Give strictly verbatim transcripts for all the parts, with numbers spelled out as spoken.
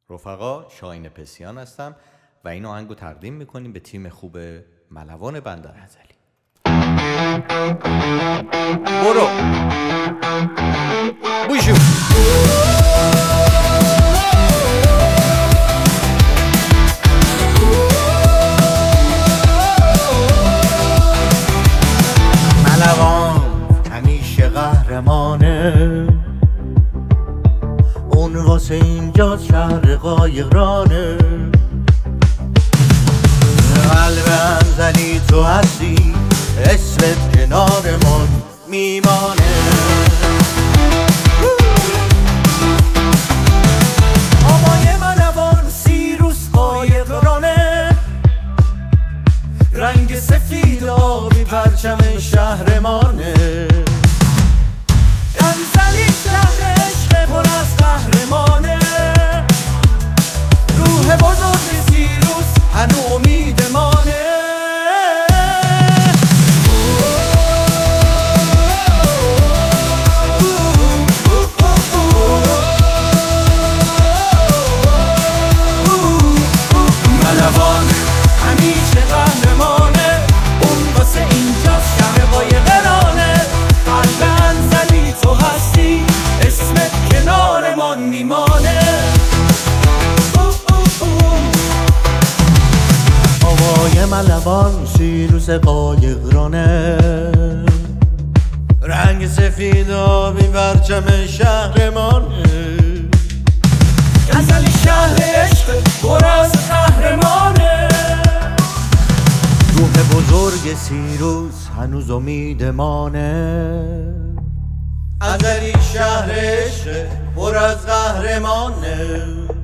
رفقا، شاهین پسیان هستم و این آهنگ رو تقدیم میکنیم به تیم خوب ملوان بندر انزلی. برو بوشو ملوان همیشه قهرمانه، اون واسه اینجا شهر قایقرانه. قلب انزلی تو هستی، اسمت کنارمون میمانه. آبای ملوان سیروس قایقرانه، رنگ سفید آبی پرچم شهرمانه. انزلی شهر عشق پر از قهرمانه، روح بزرگ سیروس هنو امیدمانه. ملوان همیشه قهرمانه، اون واسه اینجا شهر قایقرانه. قلب انزلی تو هستی، اسمت کنارمان میمانه. هوای ملوان سیروس قایقرانه، رنگ سفید آبی پرچم شهرمانه. انزلی شهر عشق پر از قهرمانه، روح بزرگ سیروس هنوز امیدمانه. انزلی شهر عشق پر از قهرمانه،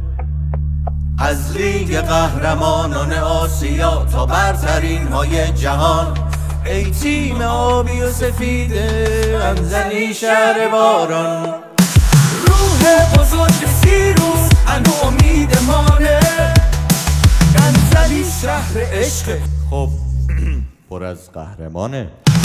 از لیگ قهرمانان آسیا تا برترین های جهان. ای تیم آبی و سفید انزلی شهر باران، روح بزرگ سیروس هنو امیدمانه. انزلی شهر عشق خب پر از قهرمانه.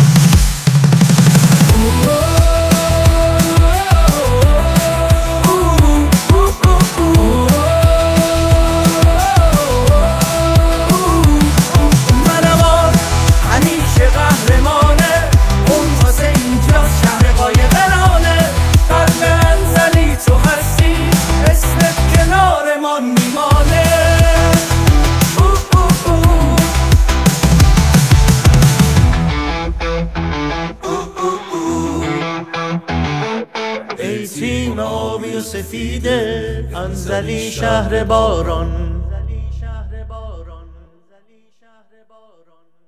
ای تیم آبی و سفیده انزلی شهر باران.